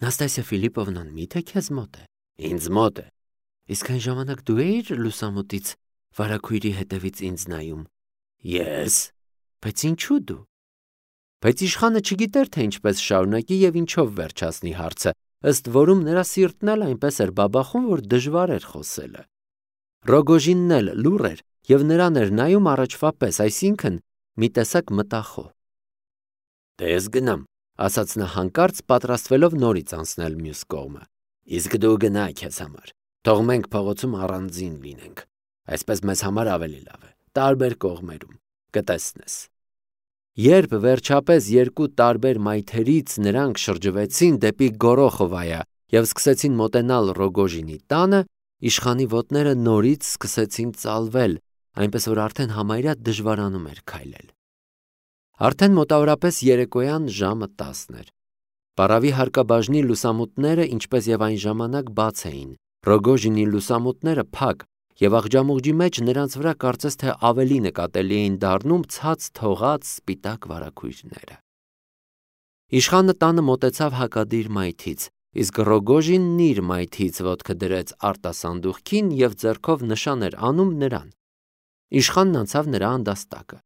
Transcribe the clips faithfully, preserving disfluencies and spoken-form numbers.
Նաստասիա Ֆիլիպովնան միթե քեզ մոտ է։ Ինձ մոտ է։ Իսկ այն ժամանակ դու էիր լուսամուտից վարագույրի հետևից ինձ նայում։ Ես։ Բայց ինչու դու։ Բայց իշխանը չգիտեր, թե ինչպես շարունակի եւ ինչով վերջացնի հարցը, ըստ որում նրա սիրտն էլ այնպես էր բաբախում, որ դժվար էր խոսելը։ Ռոգոժինն էլ լուռ էր եւ նրան էր նայում առաջվա պես, այսինքն մի տեսակ մտախոհ։ Դե ես գնամ, ասաց նա հանկարծ, պատրաստվելով նորից անցնել մյուս կողմը։ Իսկ դու գնա քեզ համար։ Թող մենք փողոցում առանձին լինենք։ Այսպես մեզ համար ավելի լավ է, տարբեր կողմերում, կտեսնես։ Երբ վերջապես երկու տարբեր մայթերից նրանք շրջվեցին դեպի Գորոխովայա եւ սկսեցին մոտենալ Ռոգոժինի տանը, իշխանի ոտները նորից սկսեցին ծալվել, այնպես որ արդեն համարյա դժվարանում էր քայլել։ Արդեն մոտավորապես երեկոյան ժամը տասն էր։ Պարավի հարկաբաժնի լուսամուտները, ինչպես եւ այն ժամանակ, բաց էին, Ռոգոժինի լուսամուտները փակ, եւ աղջամուղջի մեջ նրանց վրա կարծես թե ավելի նկատելի էին դառնում ցած թողած սպիտակ վարագույրները։ Իշխանը տանը մոտեցավ հակադիր մայթից, իսկ Ռոգոժինն իր մայթից ոտքը դրեց արտասանդուղքին եւ ձեռքով նշան էր անում նրան։ Իշխանն անցավ նրա անդաստակը։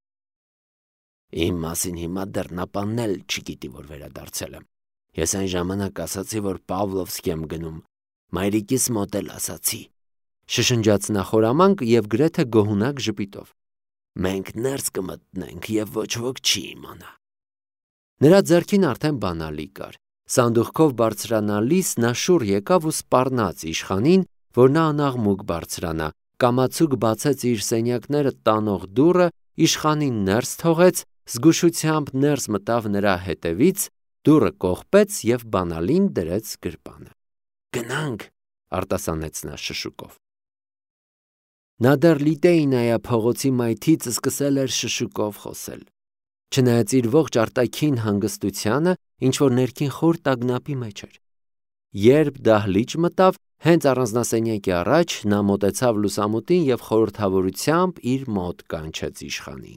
Իմ մասին հիմա դեռ նապանն էլ չգիտի, որ վերադարձել եմ։ Ես այն ժամանակ ասացի, որ Պավլովսկ եմ գնում, մայրիկիս մոտ էլ ասացի։ Շշնջաց նա խորամանկ եւ գրեթե գոհունակ ժպիտով։ Մենք ներս կմտնենք եւ ոչ ոք չի իմանա։ Նրա ձեռքին արդեն բանալի կար։ Սանդուղքով բարձրանալիս նա շուռ եկավ ու սպառնաց իշխանին, որ նա անաղմուկ բարձրանա, կամացուկ բացեց իր սենյակները տանող դուռը, իշխանին ներս թողեց, զգուշությամբ ներս մտավ նրա հետևից, դուռը կողպեց եւ բանալին դրեց գրպանը։ Գնանք, արտասանեց նա շշուկով։ Նա դեռ Լիտեինայա փողոցի մայթից սկսել էր շշուկով խոսել։ Չնայած իր ողջ արտաքին հանգստությանը, ինչ որ ներքին խոր տագնապի մեջ էր։ Երբ դահլիճ մտավ, հենց առանձնասենյակի առաջ, նա մոտեցավ լուսամուտին եւ խորհրդավորությամբ իր մոտ կանչեց իշխանին։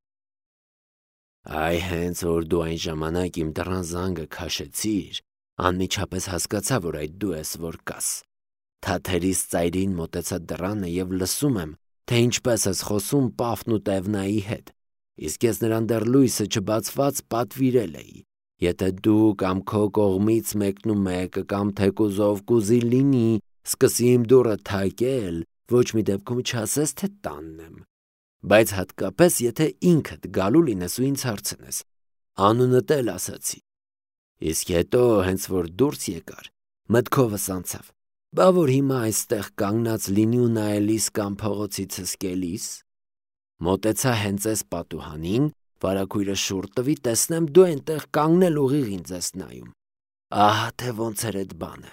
Այ հենց որ դու այն ժամանակ իմ դռան զանգը քաշեցիր, անմիջապես հասկացա, որ այդ դու ես, որ կաս։ Թաթերիս ծայրին մոտեցա դռանը եւ լսում եմ, թե ինչպես ես խոսում Պաֆն ու Տևնայի հետ։ Իսկ ես նրան դեռ լույսը չբացված պատվիրել էի։ Եթե դու կամ քո կողմից մեկն ու մեկը կամ թեկուզով կուզի լինի, սկսի իմ դուռը թակել, ոչ մի դեպքում չասես, թե տանն եմ։ Բայց հատկապես եթե ինքդ գալու լինես ու ինձ հարցնես, անունդ էլ ասացի։ Իսկ հետո, հենց որ դուրս եկար, մտքովս անցավ, բա որ հիմա այստեղ կանգնած լինի ու նայելիս կամ փողոցից հսկելիս, մոտեցա հենց այս պատուհանին, վարագույրը շուռ տվի, տեսնեմ դու այնտեղ կանգնել ուղիղ ինձ ես նայում։ Ահա թե ոնց էր այդ բանը։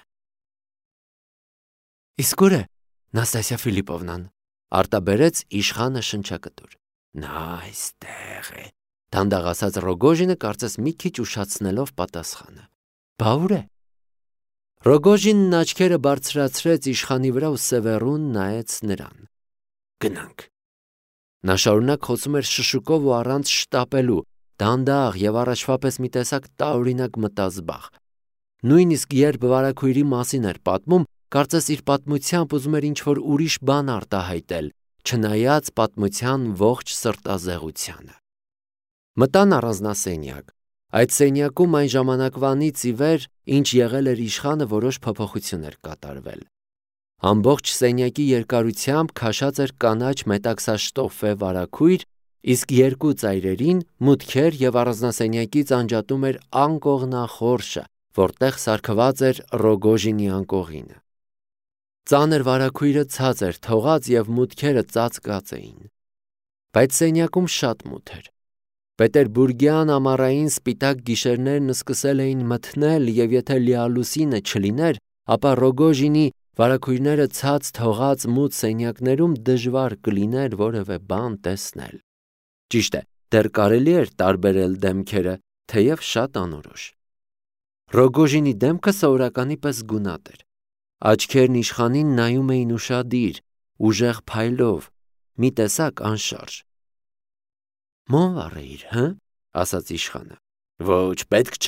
Իսկ ուր է Նաստասիա Ֆիլիպովնան, արտաբերեց իշխանը շնչակտուր։ Նա այստեղ է, դանդաղ ասաց Ռոգոժինը, կարծես մի քիչ ուշացնելով պատասխանը։ Բա ուր է։ Ռոգոժինն աչքերը բարձրացրեց իշխանի վրա ու սևեռուն նայեց նրան։ Գնանք։ Նա շարունակ խոսում էր շշուկով ու առանց շտապելու, դանդաղ եւ առաջվա պես մի տեսակ տարօրինակ մտազբաղ։ Նույնիսկ երբ վարագույրի մասին էր պատմում, կարծես իր պատմությամբ ուզում էր ինչ-որ ուրիշ բան արտահայտել, չնայած պատմության ողջ սրտազեղությանը։ Մտան առանձնասենյակ։ Այդ սենյակում այն ժամանակվանից ի վեր, ինչ եղել էր իշխանը, որոշ փոփոխություններ կատարվել։ Ամբողջ սենյակի երկարությամբ քաշած էր կանաչ մետաքսաշտոֆե վարագույր, իսկ երկու ծայրերին մուտքեր եւ առանձնասենյակից անջատում էր անկողնախորշը, որտեղ սարքված էր Ռոգոժինի անկողինը։ Ծանր վարագույրը ցած էր թողած եւ մուտքերը ծածկած էին։ Բայց սենյակում շատ մութ էր։ Պետերբուրգյան ամառային սպիտակ գիշերներն սկսել էին մթնել եւ եթե լիալուսինը չլիներ, ապա Ռոգոժինի վարագույրները ցած թողած մութ սենյակներում դժվար կլիներ որևէ բան տեսնել։ Ճիշտ է, դեռ կարելի էր տարբերել դեմքերը, թեև շատ անորոշ։ Ռոգոժինի դեմքը սովորականի պես գունատ էր։ Աչքերն իշխանին նայում էին ուշադիր, ուժեղ փայլով, մի տեսակ անշարժ։ Մոմվառ էիր, հը՞, ասաց իշխանը։ Ոչ, պետք չէ։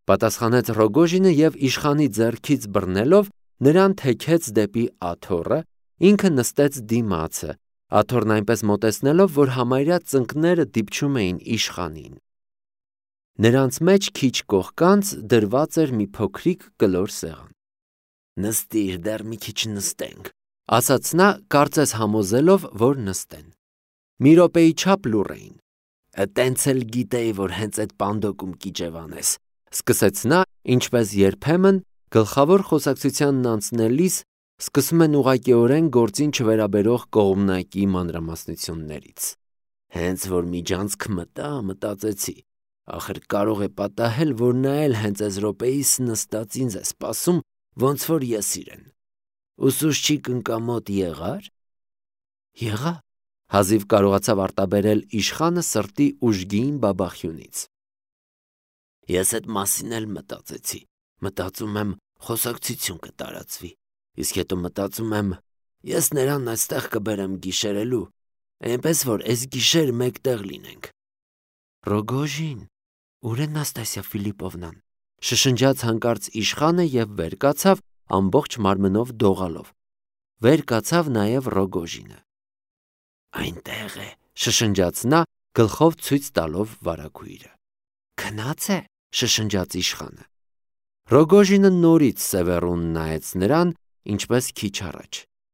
Պատասխանեց Ռոգոժինը և իշխանի ձեռքից բռնելով նրան թեքեց դեպի աթոռը, ինքը նստեց դիմացը, աթոռն այնպես մոտեցնելով, որ համարյա ծնկները դիպչում էին իշխանին։ Նրանց մեջ քիչ կողքանց դրված էր մի փոքրիկ կլոր սեղան։ «Նստիր, դեռ մի քիչ նստենք», ասաց նա, կարծես համոզելով, որ նստեն։ Մի րոպեի չափ լուռ էին։ «Տենց էլ գիտեի, որ հենց այդ պանդոկում կիջևանես», սկսեց նա, ինչպես երբեմն, գլխավոր խոսակցությանն անցնելիս սկսում են ուղղակիորեն գործին չվերաբերող կողմնակի մանրամասնություններից։ «Հենց որ միջանցք մտա, մտածեցի, ախր կարող է պատահել, որ նա էլ հենց այս րոպեիս նստած ինձ է սպասում, ոնց որ ես իրեն։ Ուսուցչի կնկամոտ եղա՞ր»։ «Եղա», հազիվ կարողացավ արտաբերել իշխանը սրտի ուժգին բաբախյունից։ «Ես էդ մասին էլ մտածեցի, մտածում եմ, խոսակցություն կտարածվի, իսկ հետո մտածում եմ, ես նրան այստեղ կբերեմ գիշերելու, այնպես որ այս գիշեր մեկտեղ լինենք»։ «Ռոգոժին, ուր է Նաստասիա Ֆիլիպովնան», շշնջաց հանկարծ իշխանը և վեր կացավ ամբողջ մարմնով դողալով։ Վեր կացավ նաև Ռոգոժինը։ «Այնտեղ է», շշնջաց նա, գլխով ցույց տալով վարագույրը։ «Քնա՞ծ է», շշնջաց իշխանը։ Ռոգոժինը նորից սևեռուն նայեց նրան, ինչպես քիչ առաջ։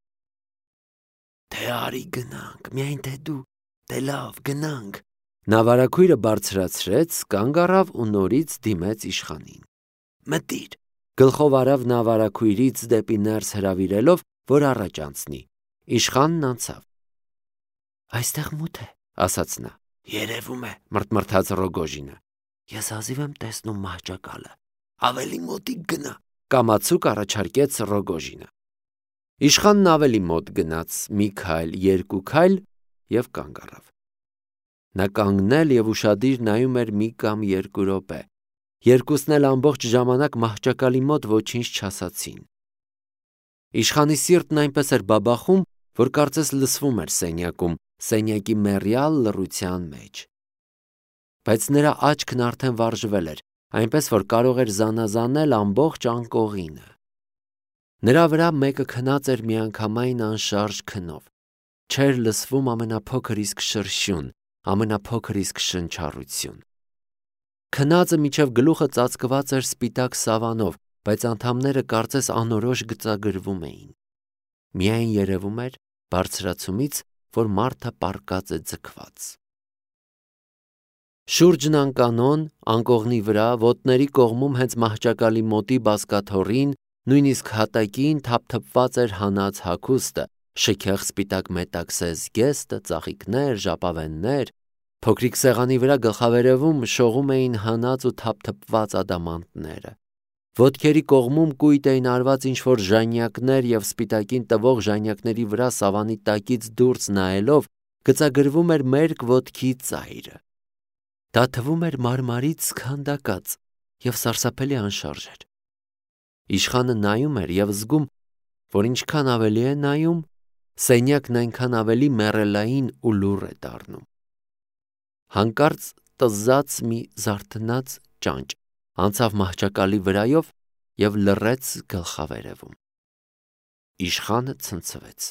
«Թե արի գնանք, միայն թե դու, դե լավ, գնանք»։ Նա վարագույրը բարձրացրեց, կանգ առավ ու նորից դիմեց իշխանին։ «Մտիր», գլխով արավ նա վարագույրից դեպի ներս հրավիրելով, որ առաջ անցնի։ Իշխանն անցավ։ «Այստեղ մութ է», ասաց նա։ «Երևում է», մռթմռթաց Ռոգոժինը։ «Ես հազիվ եմ տեսնում մահճակալը»։ «Ավելի մոտիկ գնա», կամացուկ առաջարկեց Ռոգոժինը։ Իշխանն ավելի մոտ գնաց, մի քայլ, երկու քայլ և կանգ առավ։ Նա կանգնել և ուշադիր նայում էր մի կամ երկու րոպե։ Երկուսն էլ ամբողջ ժամանակ մահճակալի մոտ ոչինչ չասացին։ Իշխանի սիրտն այնպես էր բաբախում, որ կարծես լսվում էր սենյակում, սենյակի մեռյալ լռության մեջ։ Բայց նրա աչքն արդեն վարժվել էր, այնպես որ կարող էր զանազանել ամբողջ անկողինը։ Նրա վրա մեկը քնած էր միանգամայն անշարժ քնով։ Չէր լսվում ամենափոքր իսկ շրշյուն, ամենափոքր իսկ շնչառություն։ Քնածը մինչև գլուխը ծածկված էր սպիտակ սավանով, բայց անդամները կարծես անորոշ գծագրվում էին։ Միայն երևում էր բարձրացումից, որ մարդը պառկած է ձգված։ Շուրջն անկանոն, անկողնի վրա, ոտների կողմում հենց մահճակալի մոտի բազկաթոռին, նույնիսկ հատակին թափթփված էր հանած հագուստը, շքեղ սպիտակ մետաքսե զգեստը, ծաղիկներ, ժապավեններ։ Փոքրիկ սեղանի վրա գլխավերևում շողում էին հանած ու թափթփված ադամանդները։ Ոտքերի կողմում կույտ էին արված ինչ-որ ժանյակներ և սպիտակին տվող ժանյակների վրա սավանի տակից դուրս նայելով գծագրվում էր մերկ ոտքի ծայրը։ Դա թվում էր մարմարից քանդակած և սարսափելի անշարժ էր։ Իշխանը նայում էր և զգում, որ ինչքան ավելի է նայում, սենյակն այնքան ավելի մեռելային ու լուռ է դառնում։ Հանկարծ տզած մի զարթնած ճանճ անցավ մահճակալի վրայով և լռեց գլխավերևում։ Իշխանը ցնցվեց։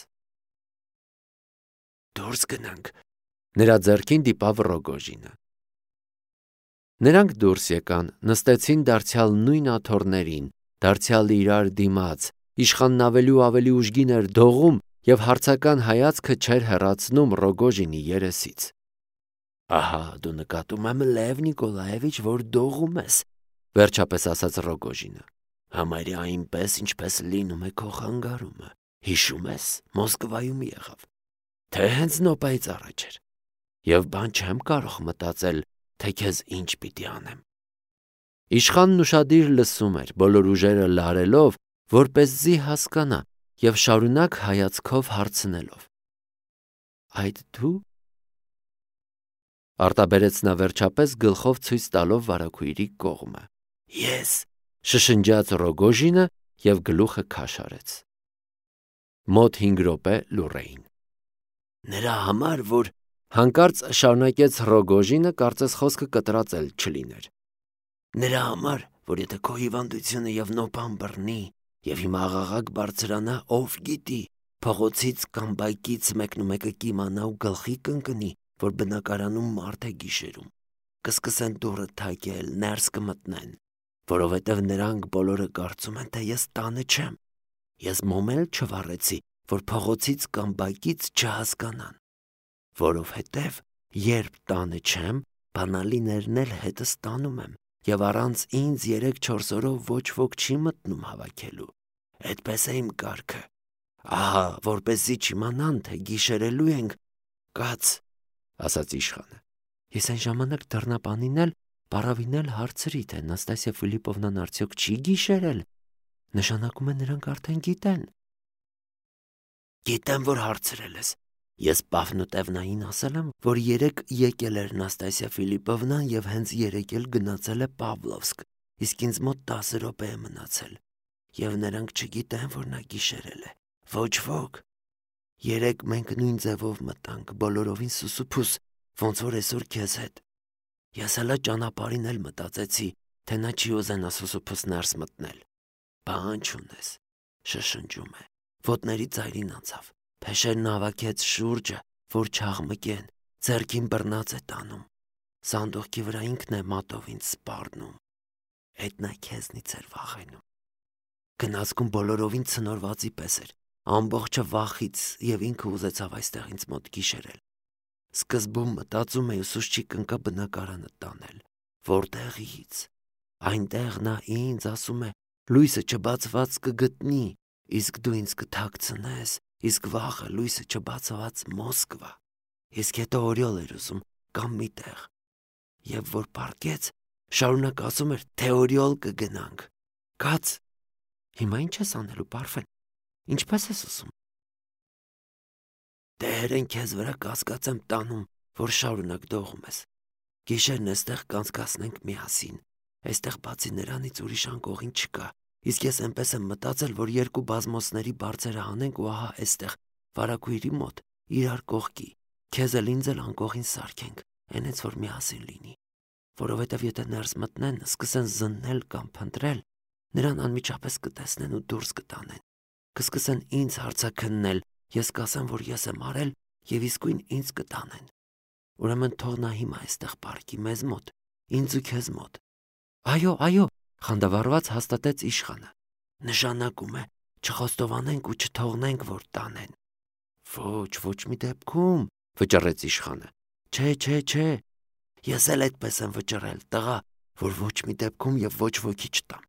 «Դուրս գնանք», նրա ձեռքին դիպավ Ռոգոժինը։ Նրանք դուրս եկան, նստեցին դարձյալ նույն աթոռներին, դարձյալ իրար դիմաց, իշխանն ավելի ու ավելի ուժգին էր դողում և հարցական հայացքը չէր հեռացնում Ռոգոժինի երեսից։ «Ահա, դու նկատում եմ, Լև Նիկոլաևիչ, որ դողում ես», վերջապես ասաց Ռոգոժինը։ «Համարյա այնպես, ինչպես լինում է քո խանգարումը։ Հիշում ես, Մոսկվայում եղավ, թե հենց նոպայից առաջ էր, և բան չեմ կարող մտածել, թե քեզ ինչ պիտի անեմ»։ Իշխանն ուշադիր լսում էր, բոլոր ուժերը լարելով, որպեսզի հասկանա, և շարունակ հայացքով հարցնելով. «Այդ դու»։ Արտաբերեց նա վերջապես գլխով ցույց տալով վարագույրի կողմը։ «Ես», շշնջաց Ռոգոժինը և գլուխը քաշ արեց։ Մոտ հինգ րոպե լուռ էին։ «Նրա համար, որ…» հանկարծ շարունակեց Ռոգոժինը, կարծես խոսքը կտրած էլ չլիներ։ «Նրա համար, որ եթե քո հիվանդությունը եւ նոպան բռնի, եւ հիմա աղաղակ բարձրանա, ով գիտի, փողոցից կամ բայկից մեկնումեկը կիմանա ու գլխի կընկնի, որ բնակարանում մարդ է գիշերում։ Կսկսեն դուռը թակել, ներս կմտնեն, որովհետև նրանք բոլորը կարծում են, թե ես տանը չեմ։ Ես մոմել չվառեցի, որ փողոցից կամ բայկից չհասկանան, որովհետև երբ տանը չեմ, բանալիներն էլ հետս տանում եմ, եւ առանց ինձ երեք-չորս օրով ոչ ոք չի մտնում հավաքելու։ Այդպես է իմ կարգը։ Ահա, որպեսզի չիմանան, թե գիշերելու ենք, կաց, ասաց իշխանը։ Ես այն ժամանակ դռնապանին էլ պարավին էլ հարցրի, թե Նաստասիա Ֆիլիպովնան արդյոք չի գիշերել։ Նշանակում է նրանք արդեն գիտեն։ Գիտեմ, որ հարցրել ես։ Ես Պաֆնուտևնային ասել եմ, որ երեք եկել էր Նաստասիա Ֆիլիպովնան եւ հենց երեք էլ գնացել է Պավլովսկ, իսկ ինձ մոտ տասը րոպե է մնացել։ Եվ նրանք չգիտեն, որ նա գիշերել է։ Ոչ ոք։ Երեք մենք նույն ձևով մտանք, բոլորովին սուսուփուս, ոնց որ այսօր քեզ հետ։ Ես հələ ճանապարհին էլ մտածեցի, թե նա չի ուզենա սուսուփուս ներս մտնել։ Բան չունես, շշնջում է, ոտների ծայրին անցավ, փեշերն հավաքեց շուրջը, որ չաղմկեն, ձեռքին բռնած է տանում, սանդուղքի վրա ինքն է մատով ինձ սպառնում, այդ նա քեզնից էր վախենում։ Գնացքում բոլորովին ցնորվածի պես էր, ամբողջը վախից եւ ինքը ուզեցավ այստեղ ինձ մոտ գիշերել։ Սկզբում մտածում էի ուսուցչի կնկա բնակարանը տանել, որտեղից։ Այնտեղ նա ինձ ասում է, լույսը չբացված կգտնի, իսկ դու ինձ կթաքցնես, իսկ վաղը լույսը չբացված Մոսկվա։ Իսկ հետո օրիոլ էր ուզում կամ մի տեղ։ Եվ որ պարկեց, շարունակ ասում էր, թե օրիոլ կգնանք։ Կաց, հիմա ինչ ես անելու, Պարֆեն, ինչպես ես ուզում։ Դերեն քեզ վրա կասկած եմ տանում, որ շարունակ դողում ես։ Գիշերն էստեղ կանցկացնենք միասին։ Այստեղ բացի նրանից ուրիշ անկողին չկա։ Իսկ ես այնպես եմ մտածել, որ երկու բազմոցների բարձերը հանենք ու ահա այստեղ, վարակույրի մոտ, իրար կողքի, քեզ էլ ինձ էլ անկողին սարքենք, այնց որ միասին լինի։ Որովհետև եթե ներս մտնեն, սկսեն զննել կամ փնտրել, նրան անմիջապես կտեսնեն ու դուրս կտանեն։ Կսկսեն ինձ հարցաքննել, ես կասեմ, որ ես եմ արել եւ իսկույն ինձ կտանեն։ Ուրեմն թող նա հիմա այստեղ պարկի մեզ մոտ, ինձ ու քեզ մոտ։ Այո, այո, խանդավառված հաստատեց իշխանը։ Նշանակում է չխոստովանենք ու չթողնենք, որ տանեն։ Ոչ, ոչ մի դեպքում, վճռեց իշխանը։ Չէ, չէ, չէ։ Ես էլ այդպես եմ վճռել, տղա, որ ոչ մի դեպքում եւ ոչ ոքի չտամ։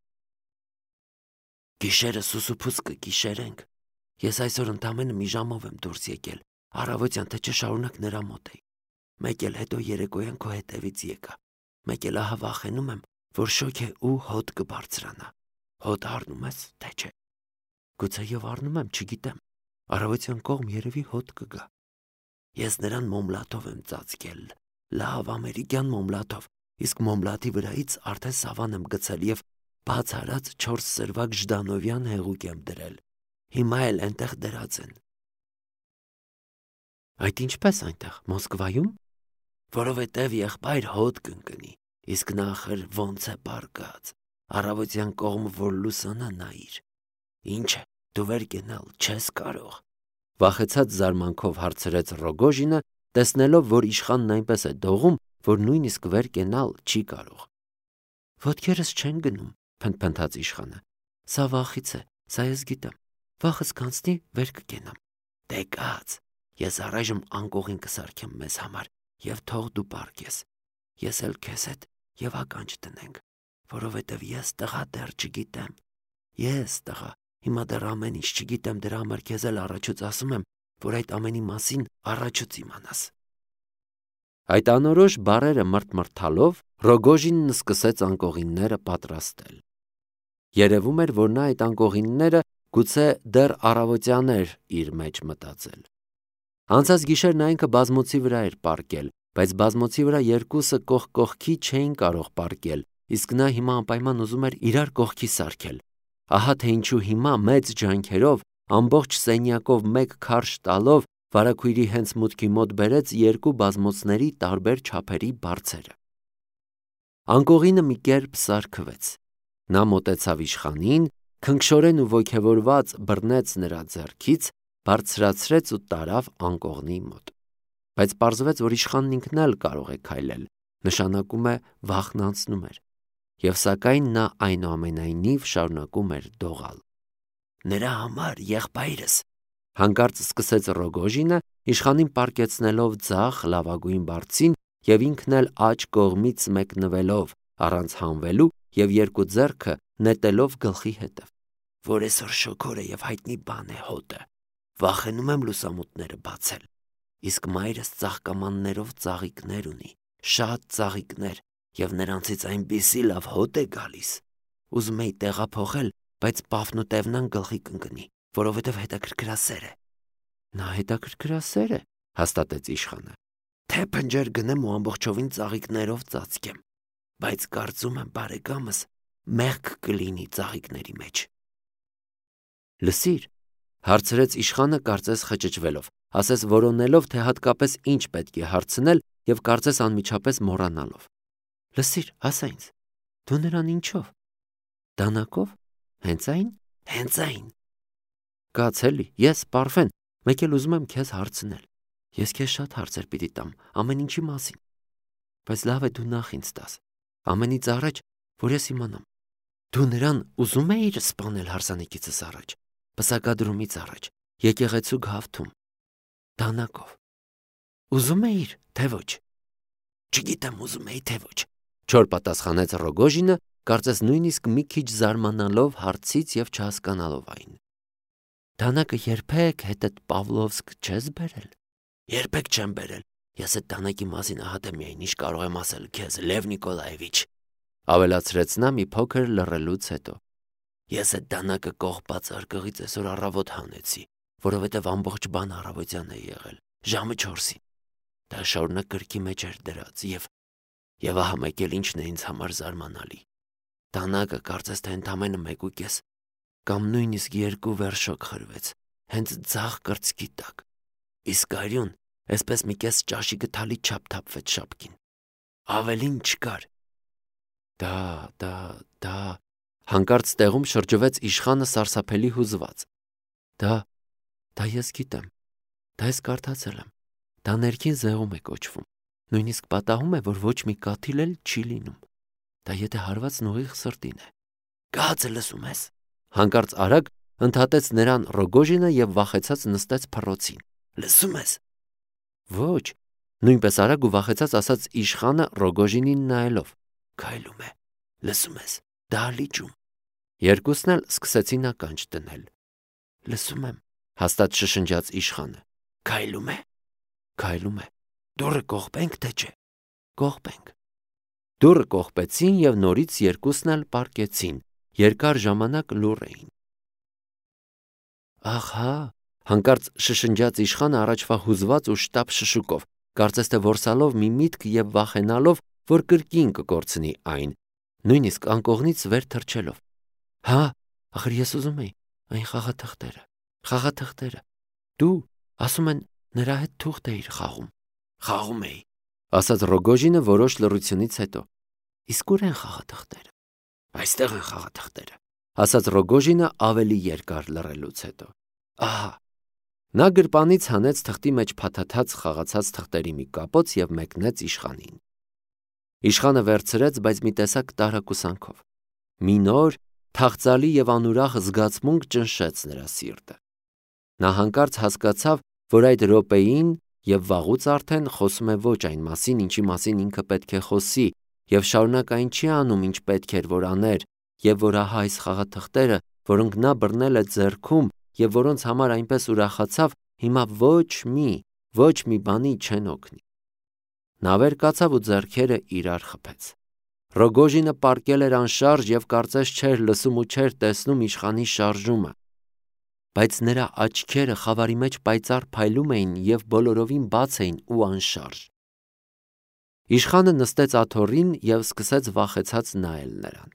Գիշերը սուսուփուս կգիշերենք։ Ես այսօր ընդամենը մի ժամով եմ դուրս եկել, առավոտյան թե չէ շարունակ նրա մոտ էի։ Մեկ էլ հետո երեկոյան քո հետևից եկա։ Մեկ էլ ահա վախենում եմ, որ շոք է ու հոտ կբարձրանա։ Հոտ առնում ես, թե չէ։ Գուցե եւ առնում եմ, չգիտեմ։ Առավոտյան կողմ երևի հոտ կգա։ Ես նրան մոմլատով եմ ծածկել, լավ ամերիկյան մոմլատով, իսկ մոմլատի վրայից արդեն սավան եմ գցել եւ բաց արած չորս սրվակ ժդանովյան հեղուկ եմ դրել։ Հիմա էլ այնտեղ դրած են։ Այդ ինչպես այնտեղ, Մոսկվայում։ Որովհետև եղբայր հոտ կընկնի, իսկ նախր ոնց է պարկած, առավոտյան կողմը որ լուսանա նայիր։ Ինչ է, դու վեր կենալ չես կարող։ Վախեցած զարմանքով հարցրեց Ռոգոժինը, տեսնելով, որ իշխանն այնպես է դողում, որ նույնիսկ վեր կենալ չի կարող։ Ոտքերս չեն գնում, փնթփնթաց իշխանը։ Սա վախից է, սա ես գիտեմ։ Վախս կանցնի, վեր կկենամ։ Դե կաց, ես առայժմ անկողին կսարքեմ մեզ համար եւ թող դու պարկես։ Ես էլ քեզ հետ եւ ականջ տնենք, որովհետեւ ես տղա դեռ չգիտեմ։ Ես տղա, հիմա դեռ ամեն ինչ չգիտեմ, դրա համար քեզ էլ առաջուց ասում եմ, որ այդ ամենի մասին առաջուց իմանաս։ Այդ անորոշ բառերը մրթմրթալով Ռոգոժինն սկսեց անկողինները պատրաստել։ Երևում էր, որ նա այդ անկողինները գուցե դեռ առավոտյան էր իր մեջ մտածել։ Անցած գիշեր նա ինքը բազմոցի վրա էր պարկել, բայց բազմոցի վրա երկուսը կողք կողքի չէին կարող պարկել, իսկ նա հիմա անպայման ուզում էր իրար կողքի սարքել։ Ահա թե ինչու հիմա մեծ ջանքերով, ամբողջ սենյակով մեկ քարշ տալով վարակույրի հենց մուտքի մոտ բերեց երկու բազմոցների տարբեր չափերի բարձերը։ Անկողինը մի կերպ սարքվեց, Նա մոտեցավ իշխանին, քնքշորեն ու ոգևորված բռնեց նրա ձեռքից, բարձրացրեց ու տարավ անկողնի մոտ։ Բայց պարզվեց, որ իշխանն ինքն էլ կարող է քայլել, նշանակում է վախն անցնում էր, և սակայն նա այնուամենայնիվ շարունակում էր դողալ։ Նրա համար եղբայրս, հանկարծ սկսեց Ռոգոժինը, իշխանին պառկեցնելով ձախ լավագույն բարձին և ինքն էլ աջ կողմից մեկնվելով, առանց հանվելու և երկու ձեռքը նետելով գլխի հետև, որ այսօր շոգոր է և հայտնի բան է հոտը, վախենում եմ լուսամուտները բացել, իսկ մայրս ծաղկամաններով ծաղիկներ ունի, շատ ծաղիկներ, և նրանցից այնպիսի լավ հոտ է գալիս, ուզում էի տեղափոխել, բայց պավն ու տևնան գլխի կընկնի, որովհետև հետաքրքրասեր է։ Նա հետաքրքրասեր է, հաստատեց իշխանը, թե փնջեր գնեմ ու ամբողջովին ծաղիկներով ծածկեմ, բայց կարծում եմ բարեկամս մեղք կլինի ծաղիկների մեջ։ Լսիր, հարցրեց իշխանը կարծես խճճվելով, ասես որոնելով, թե հատկապես ինչ պետք է հարցնել և կարծես անմիջապես մոռանալով։ Լսիր, ասա ինձ, դու նրան ինչով։ Դանակով։ Հենց այն։ Հենց այն։ Կաց էլի, ես Պարֆեն, մեկ էլ ուզում եմ քեզ հարցնել։ Ես քեզ շատ հարցեր պիտի տամ, ամեն ինչի մասին։ Բայց լավ է դու նախ ինձ տաս, ամենից առաջ, որ ես իմանամ։ Դու նրան ուզում էիր սպանել հարսանիքիցս առաջ, պսակադրումից առաջ, եկեղեցու գավթում, դանակով։ Ուզում էիր, թե ոչ։ Չգիտեմ ուզում էի, թե ոչ, չոր պատասխանեց Ռոգոժինը, կարծես նույնիսկ մի քիչ զարմանալով հարցից և չհասկանալով այն։ Դանակը երբեք հետդ Պավլովսկ չես բերել։ Երբեք չեմ բերել։ Ես այդ դանակի մասին ահա թե միայն ինչ կարող եմ ասել քեզ, Լև Նիկոլաևիչ, ավելացրեց նա մի փոքր լռելուց հետո։ Ես այդ դանակը կողպած արկղից այսօր առավոտ հանեցի, որովհետև ամբողջ բան առավոտյան է եղել, ժամը չորսին։ Դա շարունակ կրկի մեջ էր դրած և և ահա մեկ էլ ինչն է ինձ համար զարմանալի։ Դանակը կարծես թե ընդամենը մեկ ու կես կամ նույնիսկ երկու վերշոք խրվեց, հենց ձախ կրծքի տակ, իսկ արյուն այսպես մի կես ճաշի գթալի չափ թափվեց շապքին։ Ավելին չկար։ Դա, դա, դա, հանկարծ տեղում շրջվեց իշխանը սարսափելի հուզված։ Դա, դա ես գիտեմ, դա ես կարդացել եմ, դա ներքին զեղում է կոչվում, նույնիսկ պատահում է, որ ոչ մի կաթիլ էլ չի լինում, դա եթե հարվածն ուղիղ սրտին է։ Կացը լսում ես։ Հանկարծ արագ ընդհատեց նրան Ռոգոժինը և վախեցած նստեց փռոցին։ Լսում ես։ Ոչ, նույնպես արագ ու վախեցած ասաց իշխանը Ռոգոժինին նայելով։ Քայլում է։ Լսում ես։ Դահլիճում։ Երկուսն էլ սկսեցին ականջ դնել։ Լսում եմ, հաստատ շշնջաց իշխանը։ Քայլում է։ Քայլում է։ Դուռը կողպենք, թե չէ։ Կողպենք։ Դուռը կողպեցին և նորից երկուսն էլ պառկեցին, երկար ժամանակ լուռ էին։ Ահա, հանկարծ շշնջաց իշխանը առաջվա հուզված ու շտապ շշուկով, կարծես թե որսալով մի միտք և վախենալով, որ կրկին կկորցնի այն, նույնիսկ անկողնից վեր թռչելով։ Հա, ախր ես ուզում էի, այն խաղաթղթերը, խաղաթղթերը։ Դու, ասում են, նրա հետ թուղթ էիր խաղում։ Խաղում էի, ասաց Ռոգոժինը որոշ լռությունից հետո։ Իսկ ուր են խաղաթղթերը։ Այստեղ են խաղաթղթերը, ասաց Ռոգոժինը ավելի երկար լռելուց հետո։ Ահա։ Նա գրպանից հանեց թղթի մեջ փաթաթած խաղացած թղթերի մի կապոց և մեկնեց իշխանին։ Իշխանը վերցրեց, բայց մի տեսակ տարակուսանքով։ Մի նոր, թախծալի և անուրախ զգացմունք ճնշեց նրա սիրտը։ Նա հանկարծ հասկացավ, որ այդ րոպեին և վաղուց արդեն խոսում է ոչ այն մասին, ինչի մասին ինքը պետք է խոսի, և շարունակ այն չի անում, ինչ պետք էր, որ աներ, և որ ահա այս խաղաթղթերը, որոնք նա բռնել է ձեռքում և որոնց համար այնպես ուրախացավ, հիմա ոչ մի, ոչ մի բանի չեն օգնի։ Նա վեր կացավ ու ձեռքերը իրար խփեց։ Ռոգոժինը պառկել էր անշարժ և կարծես չէր լսում ու չէր տեսնում իշխանի շարժումը, բայց նրա աչքերը խավարի մեջ պայծառ փայլում էին և բոլորովին բաց էին ու անշարժ։ Իշխանը նստեց աթոռին և սկսեց վախեցած նայել նրան։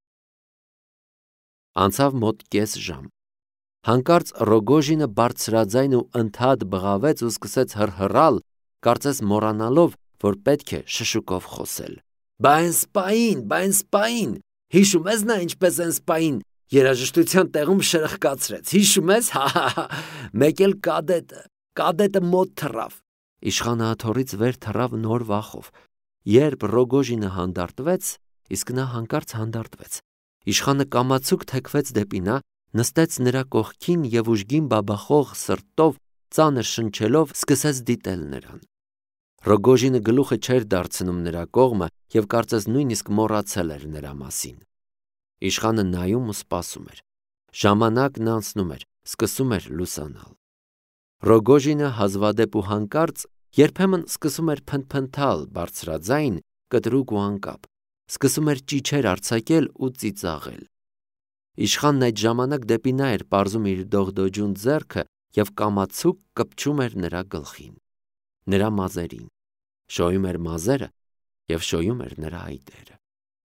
Անցավ մոտ կես ժամ։ Հանկարծ Ռոգոժինը բարձրաձայն ու ընդհատ բղավեց ու սկսեց հռհռալ, կարծես մոռանալով, որ պետք է շշուկով խոսել։ Բա այն սպային, բա այն սպային, Հիշում ես նա ինչպես են սպային երաժշտության տեղում շրխկացրեց, հիշում ես, հա-հա-հա, մեկ էլ կադետը, կադետը մոտ թռավ։ Իշխանը աթոռից վեր թռավ նոր վախով, երբ Ռոգոժինը հանդարտվեց, իսկ նա հանկարծ հանդարտվեց։ Իշխանը կամացուկ թեքվեց դեպի նա, նստեց նրա կողքին և ուժգին բաբախող սրտով, ծանր շնչելով սկսեց դիտել նրան։ Ռոգոժինը գլուխը չէր դարձնում նրա կողմը և կարծես նույնիսկ մոռացել էր նրա մասին։ Իշխանը նայում ու սպասում էր։ Ժամանակն անցնում էր, սկսում էր լուսանալ։ Ռոգոժինը հազվադեպ ու հանկարծ երբեմն սկսում էր փնթփնթալ բարձրաձայն, կտրուկ ու անկապ, սկսում էր ճիչեր արձակել ու ծիծաղել։ Իշխանն այդ ժամանակ դեպի նա էր պարզում իր դողդոջուն ձեռքը և կամացուկ կպչում էր նրա գլխին, նրա մազերին, շոյում էր մազերը և շոյում էր նրա այտերը։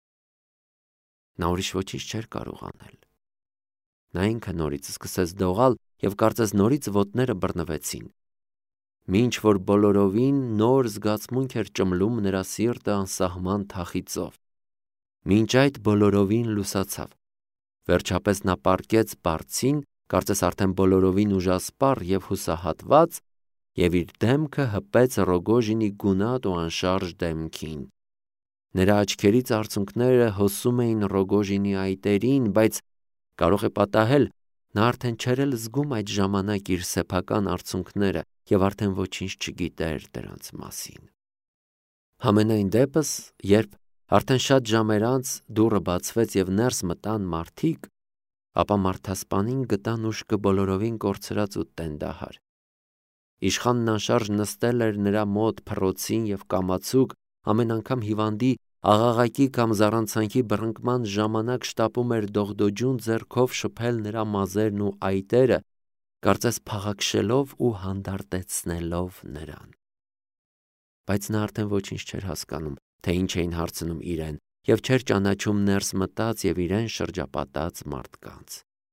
Նա ուրիշ ոչինչ չէր կարող անել։ Նա ինքը նորից սկսեց դողալ և կարծես նորից ոտները բռնվեցին, մինչ որ բոլորովին նոր զգացմունք էր ճմլում նրա սիրտը անսահման թախիծով։ Մինչ այդ բոլորովին լուսացավ։ Վերջապես նա պառկեց բարձին, կարծես արդեն բոլորովին ուժասպառ և հուսահատված, և իր դեմքը հպեց Ռոգոժինի գունատ ու անշարժ դեմքին։ Նրա աչքերից արցունքները հոսում էին Ռոգոժինի այտերին, բայց կարող է պատահել, նա արդեն չէր էլ զգում այդ ժամանակ իր սեփական արցունքները և արդեն ոչինչ չգիտեր դրանց մասին։ Համենայն դեպս, երբ արդեն շատ ժամեր անց դուռը բացվեց և ներս մտան մարդիկ, ապա մարդասպանին գտան ուշքը բոլորովին կորցրած ու տենդահար։ Իշխանն անշարժ նստել էր նրա մոտ փռոցին և կամացուկ ամեն անգամ հիվանդի աղաղակի կամ զառանցանքի բռնկման ժամանակ շտապում էր դողդոջուն ձեռքով շփել նրա մազերն ու այտերը, կարծես փաղաքշելով ու հանդարտեցնելով նրան։ Բայց նա արդեն ոչինչ չէր հասկանում, թե ինչ էին հարցնում իրեն, և չէր ճանաչում ներս մտած և իրեն շրջապատած մարդկանց։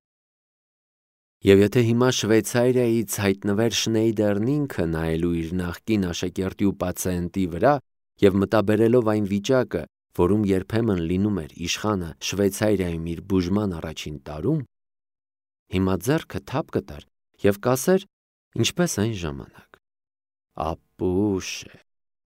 Եվ եթե հիմա Շվեյցարիայից հայտնվեր Շնեյդերն ինքը նայելու իր նախկին աշակերտի ու պացիենտի վրա և մտաբերելով այն վիճակը, որում երբեմն լինում էր իշխանը Շվեյցարիայում իր բուժման առաջին տարում, հիմա ձեռքը թափ կտար և կասեր, ինչպես այն ժամանակ. «Ապուշ է,